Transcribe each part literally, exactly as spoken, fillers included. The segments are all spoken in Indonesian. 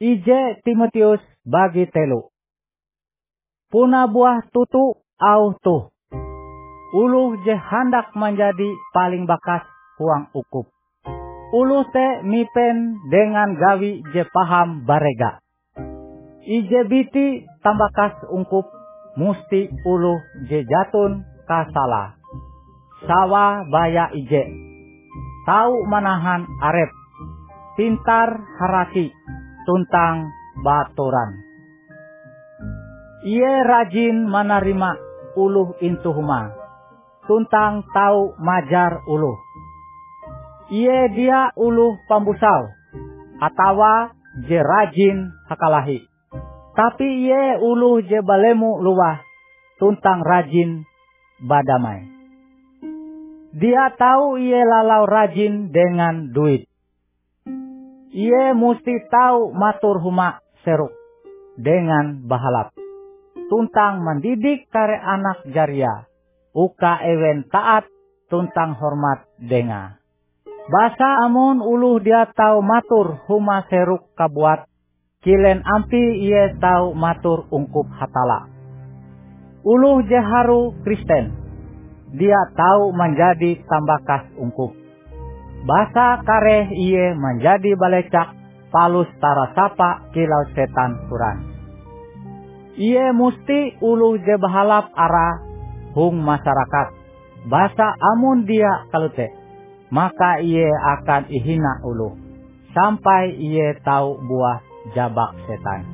Ije Timotius bagi telu. Puna buah tutu au tuh. Uluh je handak menjadi paling bakas huang ukup. Uluh te mipen dengan gawi je paham barega. Ije biti tambakas ungkup musti uluh je jatun kasala. Sawa baya ije. Tau manahan arep. Pintar haraki tuntang baturan. Ie rajin menerima uluh intu huma. Tuntang tau majar uluh. Ie dia uluh pambusau. Atawa je rajin hakalahi. Tapi ie uluh je balemu luah. Tuntang rajin badamai. Dia tahu ie lalau rajin dengan duit. Ie musti tahu matur huma seruk dengan bahalap. Tuntang mendidik kare anak jaria. Uka ewen taat tuntang hormat denga. Basa amun uluh dia tahu matur huma seruk kabuat. Kilen ampi ie tahu matur ungkup hatala. Uluh jeharu Kristen. Dia tahu menjadi tambakas ungkup. Basa kare iye menjadi balecak palus tarasapa kilau setan suran. Iye musti uluh je bahalap ara hung masyarakat. Basa amun dia kalute, maka iye akan ihina uluh. Sampai iye tahu buah jabak setan.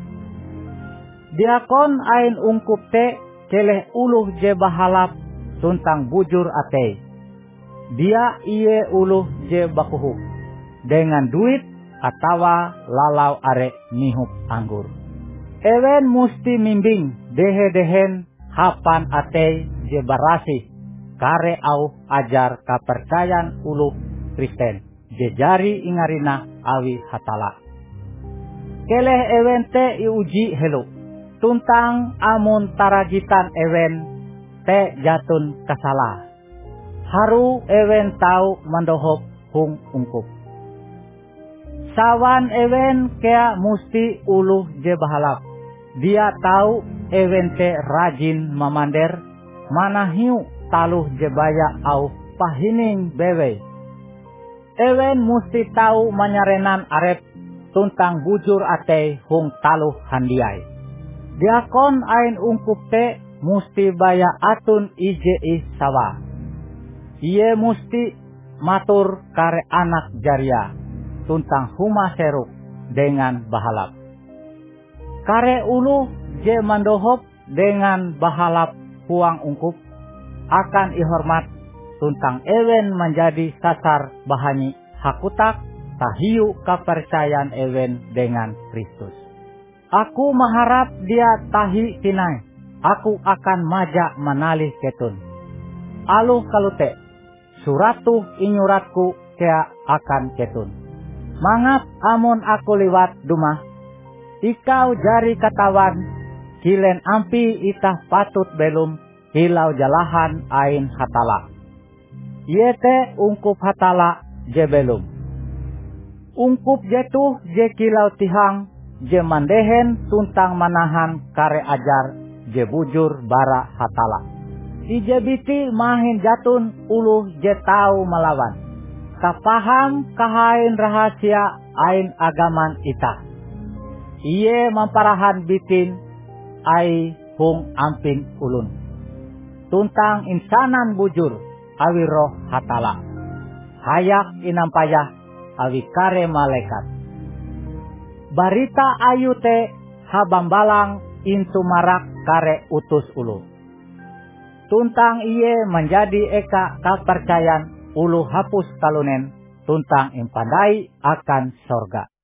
Diakon ain ungkup te keleh uluh je bahalap tuntang bujur atei. Dia iye uluh je bakuhu dengan duit atawa lalau are nihup anggur. Ewen musti mimbing dehe-dehen hapan atei je barasi kare au ajar kapercayan uluh Kristen je jari ingarina awi hatala. Keleh ewen te iuji helu tuntang amun taragitan ewen te jatun kasala. Haru ewen tau mandohop hung ungkup. Sawan ewen kea musti uluh je bahalap. Dia tahu ewen te rajin mamander mana hiu taluh je baya au pahining bewe. Ewen musti tahu manyarenan arep tuntang bujur atei hung taluh handiai. Diakon ain ungkup te musti baya atun ije ih sawa. Ie musti matur kare anak jaria tuntang huma seruk dengan bahalap. Kare uluh je mandohop dengan bahalap huang ungkup akan ihormat tuntang ewen menjadi sasar bahani hakutak tahiu kepercayaan ewen dengan Kristus. Aku mengharap dia tahi tinai. Aku akan maja manalih ketun. Aluh kalute. Suratu inyuratku kea akan ketun. Mangat amun aku liwat dumah. Ikau jari katawan. Kilen ampi itah patut belum. Hilau jalahan ain hatala. Yete ungkup hatala je belum. Ungkup jetuh je kilau tihang. Je mandehen tuntang manahan kare ajar. Je bujur bara hatala. Ije biti mahin jatun uluh je tau melawan. Kapaham kahain rahasia ain agaman ita. Iye mamparahan bitin ai hung ampin ulun. Tuntang insanan bujur awi roh hatala. Hayak inampayah awi kare malaikat. Barita ayu te habambalang intu marak kare utus uluh. Tuntang iye menjadi eka kapercayan ulu hapus kalunen tuntang impandai akan sorga.